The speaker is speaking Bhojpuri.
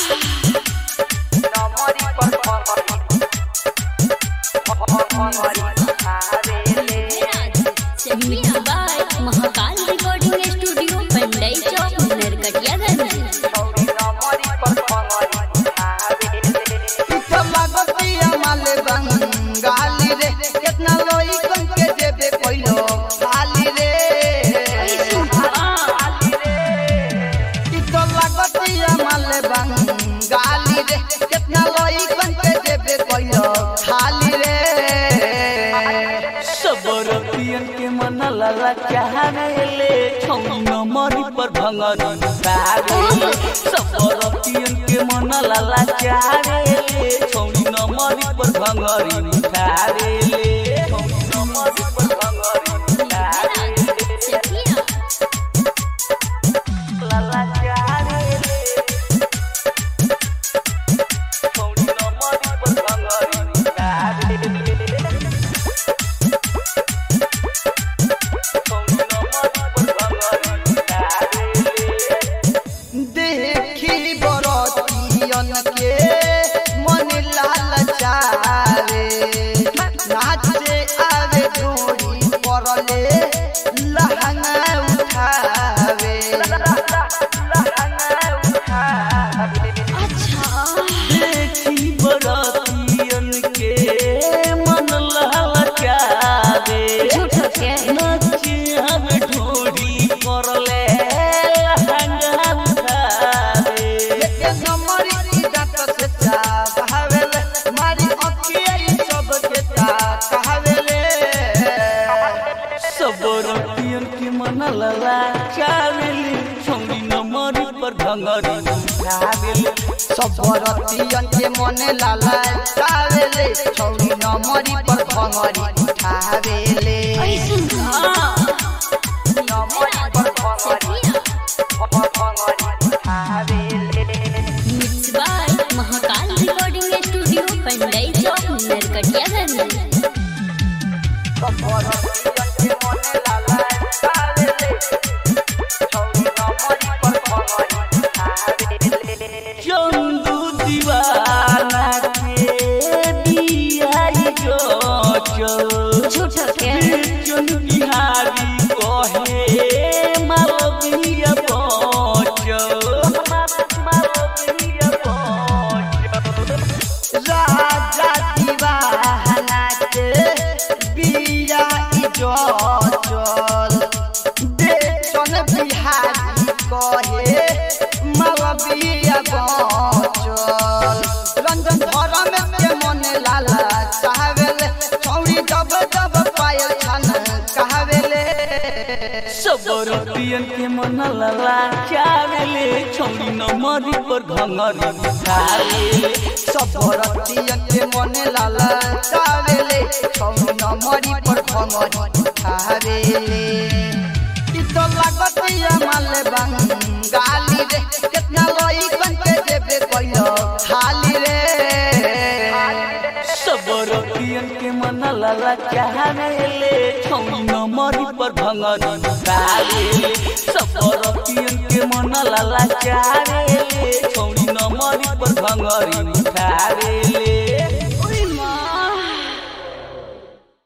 Mahakal recording studio Pandai Chowk Narkatiaganj. गाली रे कितना लोई कन के देबे कोइलो गाली रे ई तो लागतिया माले गाली रे कितना लोई कन के देबे कोइलो खाली रे सबर पियन के मन लाला चाहले छौनी नमरी पर भंगरी उठावे सबर पियन के मन लाला चाहले छौनी नमरी पर भंगरी उठावे छौनी नमरी पर भंगरी उठावे लाला चाहले छौनी नमरी पर भंगरी उठावे देखी बरतियन के मन लालचावे नाचे आवे डोरी परले लहंगा उठावे देखी बरतियन के मन लालचावे नाचे आवे डोरी परले सबरतियन के मन लाला चावेले छौनी नमरी पर भंगरी उठावेले सबरतियन के मन लाला चावेले छौनी नमरी पर भंगरी उठावेले mix by Mahakal recording studio Pandai Chowk Narkatiaganj. Chandu Deewana के दियाई जो चल बिहारी कहे मालविया पहुंचो राजा दीवाना के बिया जो चल देखन बिहारी कहे मालविया पहुंचल रंजन धर्म के मन लाला चाहवेले छौरी जब जब पायल छन कहवेले सबर पियन के मन लाला चावेले छौनी नमरी पर भंगरी उठावेले सबरतियन के मन लाला चावेले छौनी नमरी पर भंगरी उठावेले ई तो लागतिया माले गाली रे कितना लोई कन के देबे कोइलो खाली रे सबर पियन के मन लाला चाहले छौनी नमरी पर भंगरी उठावेले सबर पियन के मन लाला चाहले छौनी नमरी पर भंगरी उठावेले।